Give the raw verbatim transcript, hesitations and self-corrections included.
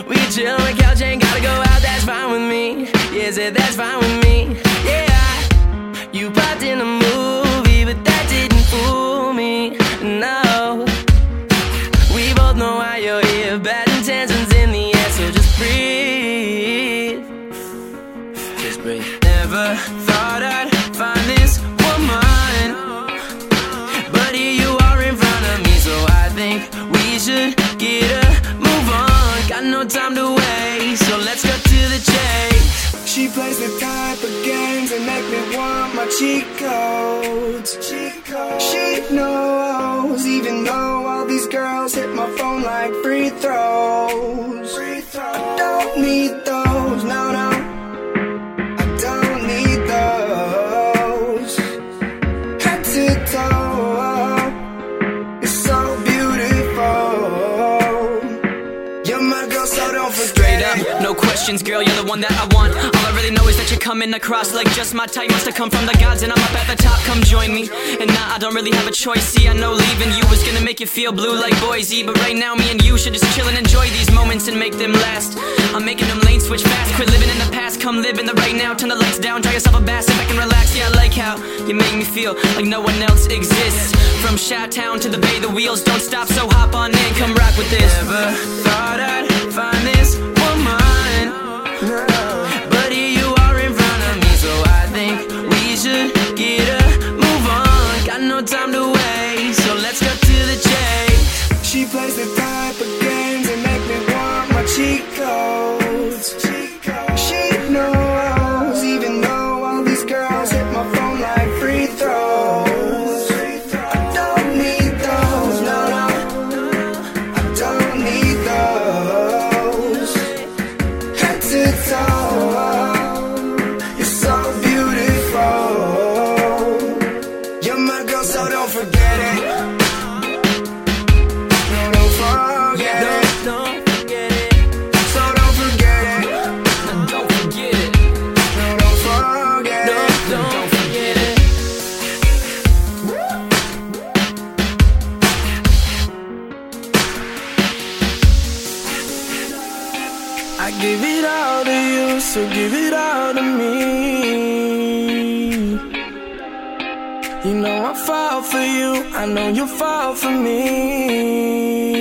We can chill on the couch, ain't gotta go out, that's fine with me. Yeah, said that's fine with me. Yeah, you popped in a movie, but that didn't fool me. No, we both know why you're here. Bad intentions in the air, so just breathe. Just breathe. Never thought I'd find this woman, but here you are in front of me, so I think we should get a move on. Got no time to waste, so let's go to the chase. She plays the type of games that make me want my cheat codes. She knows, even though all these girls hit my phone like free throws. I don't need those, no, no. I don't need those. Head to toe, it's so beautiful. You're my girl, so don't forget. Straight up, no questions, girl, you're the one that I want. All I really know is that you're coming across like just my type. Must have come from the gods and I'm up at the top, come join me. And nah, I don't really have a choice, see, I know leaving you was gonna make you feel blue like Boise. But right now, me and you should just chill and enjoy these moments and make them last. I'm making them lanes switch fast, quit living in the past, come live in the right now. Turn the lights down, try yourself a bath, sit back and relax. Yeah, I like how you make me feel like no one else exists. From Chi-Town to the Bay, the wheels don't stop, so hop on in, come rock with this. Never thought I'd find this woman, but here you are in front of me, so I think we should get a move on. Got no time to waste, so let's go to the chase. She plays the type of games that make me want my cheat codes. She knows, even though all these girls hit my phone like free throws. I don't need those, no, no. I don't need those. Head to toe, you're so beautiful. You're my girl, so don't forget it. No, don't forget it. Don't forget it. So don't forget it. Now don't forget it, No, don't forget No, it. don't forget it. I give it all to you, so give it all to me. You know I fall for you, I know you fall for me.